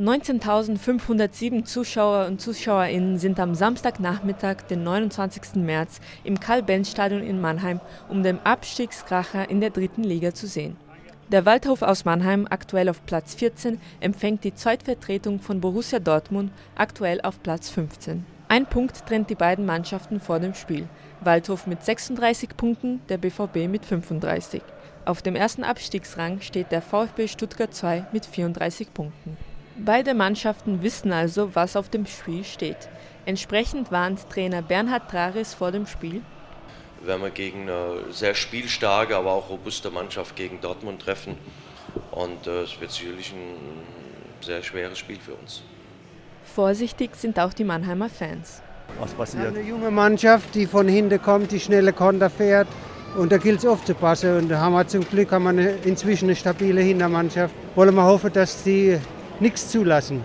19.507 Zuschauer und Zuschauerinnen sind am Samstagnachmittag, den 29. März, im Karl-Benz-Stadion in Mannheim, um den Abstiegskracher in der 3. Liga zu sehen. Der Waldhof aus Mannheim, aktuell auf Platz 14, empfängt die Zweitvertretung von Borussia Dortmund, aktuell auf Platz 15. Ein Punkt trennt die beiden Mannschaften vor dem Spiel. Waldhof mit 36 Punkten, der BVB mit 35. Auf dem ersten Abstiegsrang steht der VfB Stuttgart 2 mit 34 Punkten. Beide Mannschaften wissen also, was auf dem Spiel steht. Entsprechend warnt Trainer Bernhard Traris vor dem Spiel: Werden wir gegen eine sehr spielstarke, aber auch robuste Mannschaft gegen Dortmund treffen. Und es wird sicherlich ein sehr schweres Spiel für uns. Vorsichtig sind auch die Mannheimer Fans. Was passiert? Eine junge Mannschaft, die von hinten kommt, die schnelle Konter fährt. Und da gilt es aufzupassen. Und da haben wir zum Glück inzwischen eine stabile Hintermannschaft. Wollen wir hoffen, dass die nichts zulassen.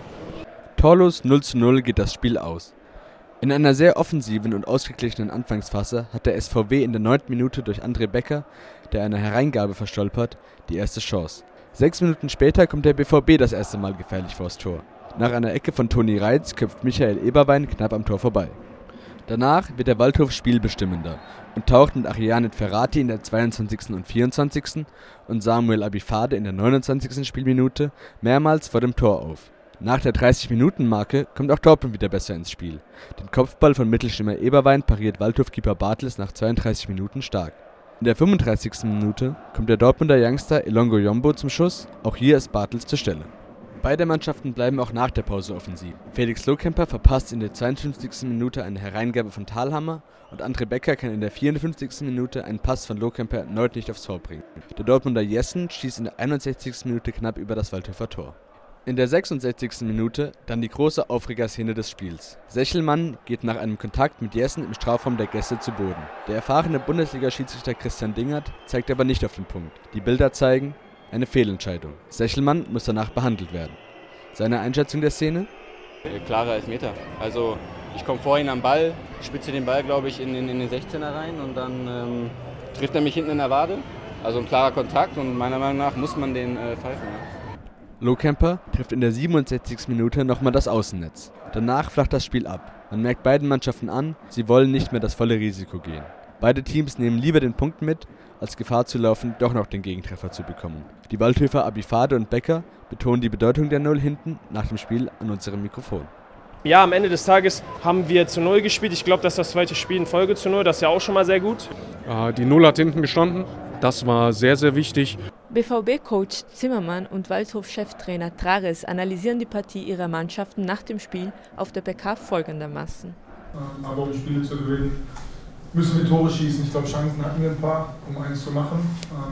Torlos 0:0 geht das Spiel aus. In einer sehr offensiven und ausgeglichenen Anfangsphase hat der SVW in der 9. Minute durch André Becker, der eine Hereingabe verstolpert, die erste Chance. 6 Minuten später kommt der BVB das erste Mal gefährlich vors Tor. Nach einer Ecke von Toni Reitz köpft Michael Eberwein knapp am Tor vorbei. Danach wird der Waldhof spielbestimmender und taucht mit Ariane Ferrati in der 22. und 24. und Samuel Abifade in der 29. Spielminute mehrmals vor dem Tor auf. Nach der 30-Minuten-Marke kommt auch Dortmund wieder besser ins Spiel. Den Kopfball von Mittelstürmer Eberwein pariert Waldhof-Keeper Bartels nach 32 Minuten stark. In der 35. Minute kommt der Dortmunder Youngster Elongo Yombo zum Schuss, auch hier ist Bartels zur Stelle. Beide Mannschaften bleiben auch nach der Pause offensiv. Felix Lohkemper verpasst in der 52. Minute eine Hereingabe von Thalhammer und André Becker kann in der 54. Minute einen Pass von Lohkemper erneut nicht aufs Tor bringen. Der Dortmunder Jessen schießt in der 61. Minute knapp über das Waldhofer Tor. In der 66. Minute dann die große Aufregerszene des Spiels. Sechelmann geht nach einem Kontakt mit Jessen im Strafraum der Gäste zu Boden. Der erfahrene Bundesliga-Schiedsrichter Christian Dingert zeigt aber nicht auf den Punkt. Die Bilder zeigen eine Fehlentscheidung. Sechelmann muss danach behandelt werden. Seine Einschätzung der Szene? Klarer Elfmeter. Also ich komme vorhin am Ball, spitze den Ball, glaube ich, in den 16er rein und dann trifft er mich hinten in der Wade. Also ein klarer Kontakt und meiner Meinung nach muss man den pfeifen. Ja. Lohkemper trifft in der 67. Minute nochmal das Außennetz. Danach flacht das Spiel ab. Man merkt beiden Mannschaften an, sie wollen nicht mehr das volle Risiko gehen. Beide Teams nehmen lieber den Punkt mit, als Gefahr zu laufen, doch noch den Gegentreffer zu bekommen. Die Waldhöfer Abifade und Becker betonen die Bedeutung der Null hinten nach dem Spiel an unserem Mikrofon. Ja, am Ende des Tages haben wir zu Null gespielt. Ich glaube, das ist das zweite Spiel in Folge zu Null. Das ist ja auch schon mal sehr gut. Die Null hat hinten gestanden. Das war sehr, sehr wichtig. BVB-Coach Zimmermann und Waldhof-Cheftrainer Traris analysieren die Partie ihrer Mannschaften nach dem Spiel auf der PK folgendermaßen. Aber um Spiele zu gewinnen, müssen wir Tore schießen. Ich glaube, Chancen hatten wir ein paar, um eins zu machen.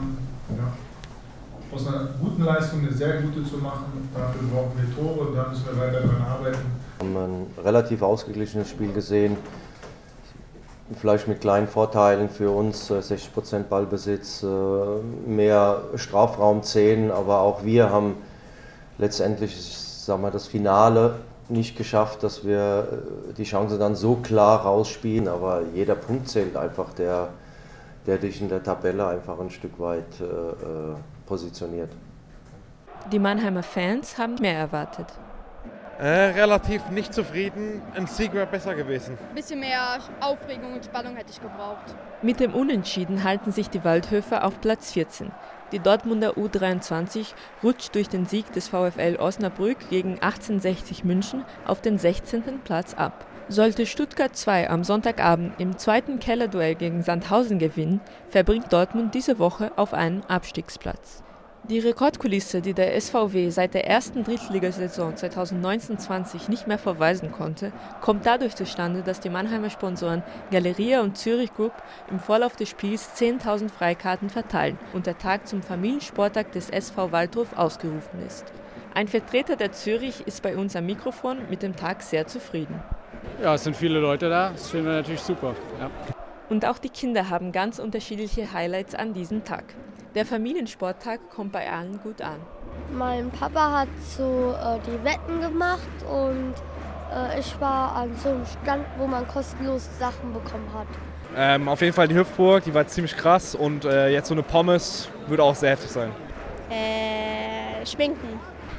Aus einer guten Leistung eine sehr gute zu machen, dafür brauchen wir Tore und da müssen wir weiter daran arbeiten. Wir haben ein relativ ausgeglichenes Spiel gesehen, vielleicht mit kleinen Vorteilen für uns, 60% Ballbesitz, mehr Strafraum 10, aber auch wir haben letztendlich, das Finale nicht geschafft, dass wir die Chance dann so klar rausspielen, aber jeder Punkt zählt einfach, der dich in der Tabelle einfach ein Stück weit positioniert. Die Mannheimer Fans haben mehr erwartet. Relativ nicht zufrieden, ein Sieg wäre besser gewesen. Ein bisschen mehr Aufregung und Spannung hätte ich gebraucht. Mit dem Unentschieden halten sich die Waldhöfer auf Platz 14. Die Dortmunder U23 rutscht durch den Sieg des VfL Osnabrück gegen 1860 München auf den 16. Platz ab. Sollte Stuttgart 2 am Sonntagabend im zweiten Kellerduell gegen Sandhausen gewinnen, verbringt Dortmund diese Woche auf einem Abstiegsplatz. Die Rekordkulisse, die der SVW seit der ersten Drittligasaison 2019/20 nicht mehr verweisen konnte, kommt dadurch zustande, dass die Mannheimer Sponsoren Galeria und Zürich Group im Vorlauf des Spiels 10.000 Freikarten verteilen und der Tag zum Familiensporttag des SV Waldhof ausgerufen ist. Ein Vertreter der Zürich ist bei uns am Mikrofon mit dem Tag sehr zufrieden. Ja, es sind viele Leute da, das finden wir natürlich super. Ja. Und auch die Kinder haben ganz unterschiedliche Highlights an diesem Tag. Der Familiensporttag kommt bei allen gut an. Mein Papa hat so die Wetten gemacht und ich war an so einem Stand, wo man kostenlos Sachen bekommen hat. Auf jeden Fall die Hüpfburg, die war ziemlich krass und jetzt so eine Pommes würde auch sehr heftig sein. Schminken.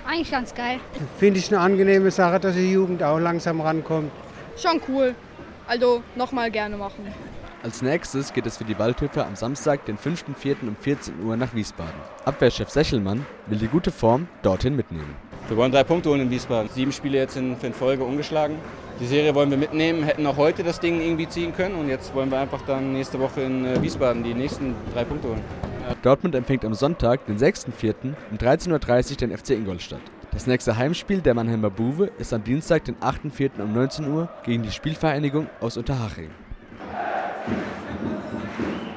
Eigentlich ganz geil. Finde ich eine angenehme Sache, dass die Jugend auch langsam rankommt. Schon cool. Also nochmal gerne machen. Als nächstes geht es für die Waldhöfer am Samstag, den 5.4. um 14 Uhr nach Wiesbaden. Abwehrchef Sechelmann will die gute Form dorthin mitnehmen. Wir wollen 3 Punkte holen in Wiesbaden. 7 Spiele jetzt in Folge ungeschlagen. Die Serie wollen wir mitnehmen, hätten auch heute das Ding irgendwie ziehen können. Und jetzt wollen wir einfach dann nächste Woche in Wiesbaden die nächsten 3 Punkte holen. Dortmund empfängt am Sonntag, den 6.4. um 13.30 Uhr den FC Ingolstadt. Das nächste Heimspiel der Mannheimer Buwe ist am Dienstag, den 8.4. um 19 Uhr gegen die Spielvereinigung aus Unterhaching.